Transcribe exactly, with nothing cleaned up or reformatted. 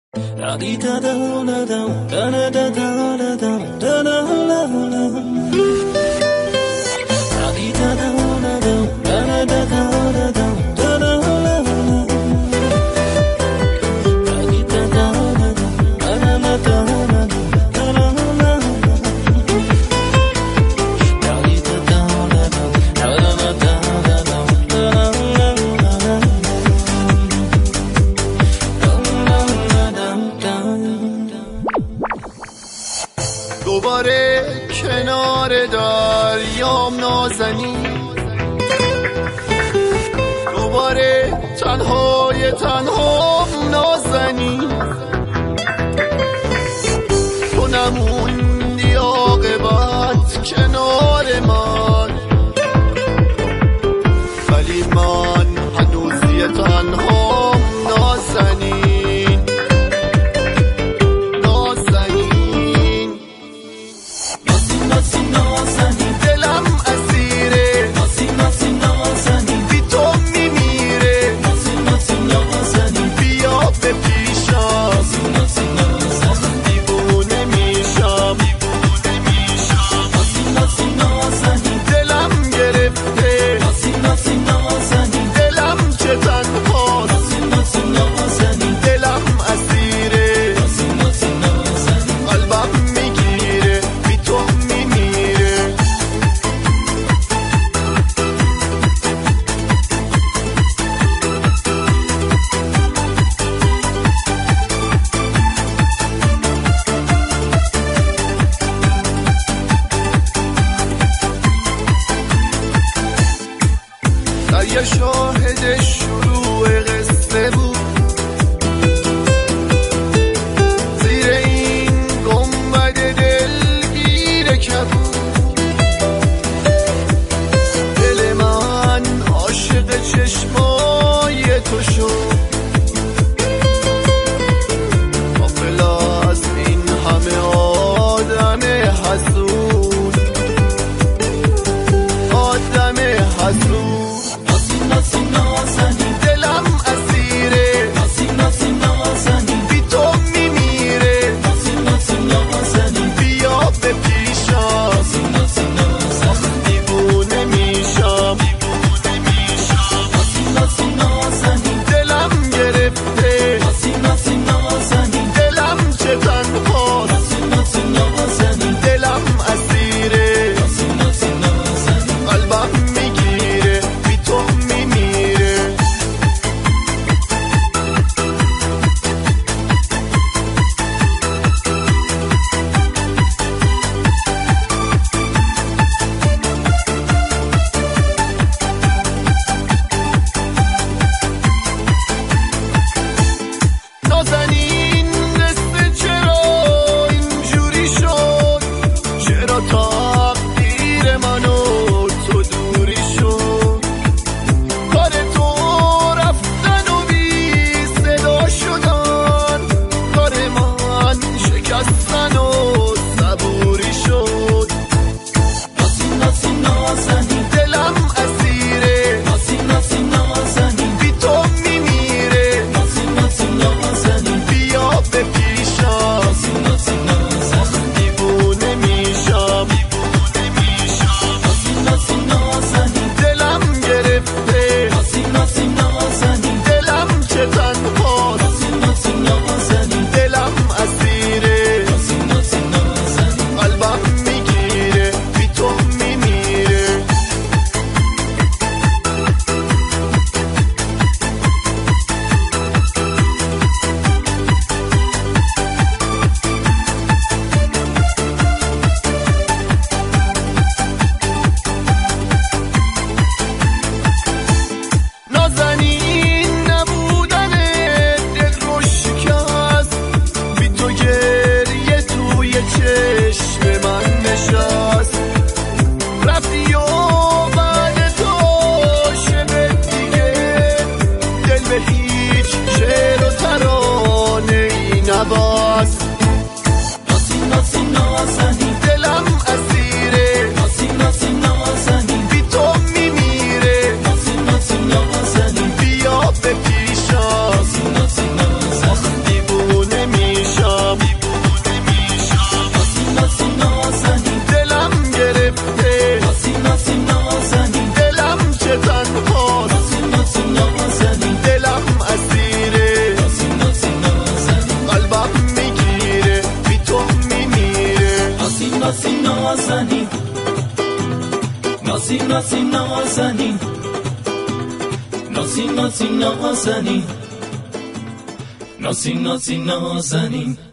دوباره کنار دریام نازنی، دوباره تنهای تنها نازنی، تو نموندی عاقبت کنار من، ولی من هنوز یه تنها نازنی. یه شاهد شروع قصه بود، زیر این گنبد دلگیر کبود، دل من عاشق چشمای تو شد، غافل از این همه آدم حسود، آدم حسود. دلم اسیره، بی تو میمیره، بیا به پیشم، دیوونه میشم، دلم گرفته، دلم چه تنهاست، دلم اسیره، قلبم میگیره، بی تو میمیره. نازنین قصه چرا اینجوری شد، چرا تقدیر من و تو دوری شد، کار تو رفتن و بی صدا شدن، کار من شکستن و صبوری شد. دلم اسیره، بی تو میمیره، نازی نازی نازنین نازی نازی نازنین نازی نازی نازنین